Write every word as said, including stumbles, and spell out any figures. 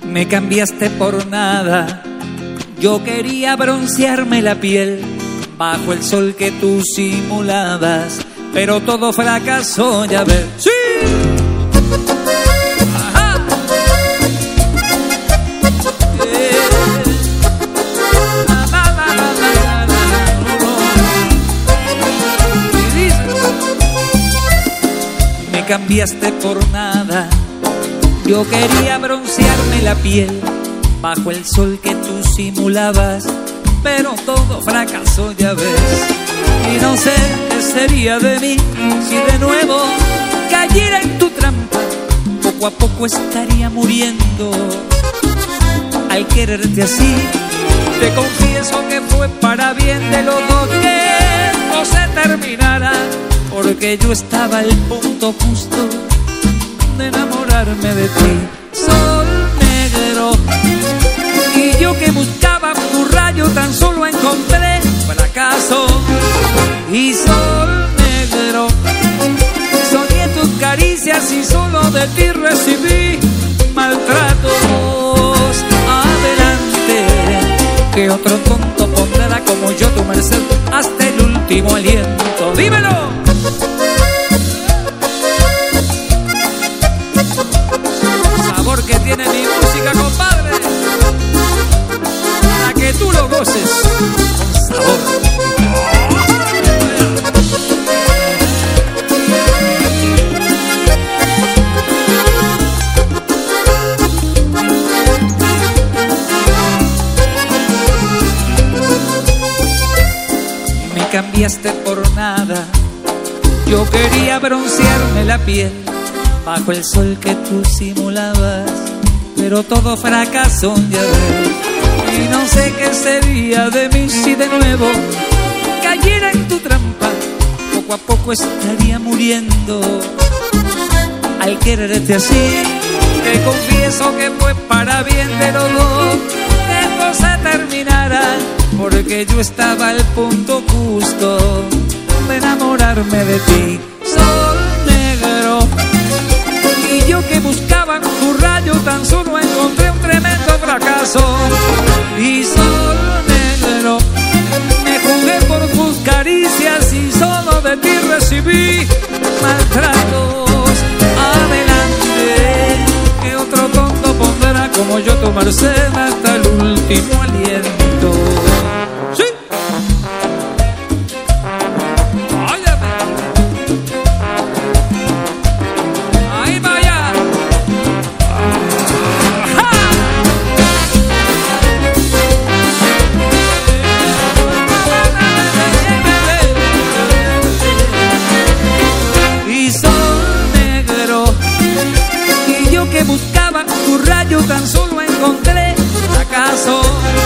Me cambiaste por nada. Yo quería broncearme la piel bajo el sol que tú simulabas, pero todo fracasó, ya ves. ¡Sí! ¡Ajá! Yeah. La, la, la, la, la, la, la. Y dice, me cambiaste por nada. Yo quería broncearme la piel bajo el sol que tú simulabas, pero todo fracasó, ya ves. Y no sé qué sería de mí si de nuevo cayera en tu trampa. Poco a poco estaría muriendo al quererte así. Te confieso que fue para bien de los dos que no se terminara, porque yo estaba al punto justo de enamorarme de ti. Sol negro, y yo que buscaba tu rayo tan solo encontré fracaso. Y sol negro, soñé tus caricias y solo de ti recibí maltratos. Adelante, que otro tonto pondrá como yo tu merced hasta el último aliento. ¡Dímelo! Sabor que tiene mi música, compadre, para que tú lo goces con sabor. Me cambiaste por nada. Yo quería broncearme la piel bajo el sol que tú simulabas, pero todo fracasó, ya ves. Y no sé qué sería de mí si de nuevo cayera en tu trampa. Poco a poco estaría muriendo al quererte así. Te confieso que fue para bien de los dos que esto se terminara, porque yo estaba al punto justo de enamorarme de ti. Sol negro, y yo que buscaba tu rayo tan solo encontré un tremendo fracaso. Y sol negro, me jugué por tus caricias y solo de ti recibí maltratos. Adelante, que otro tonto pondrá como yo tu merced hasta el último aliento. ¡Sí! Buscaba tu rayo tan solo encontré fracaso.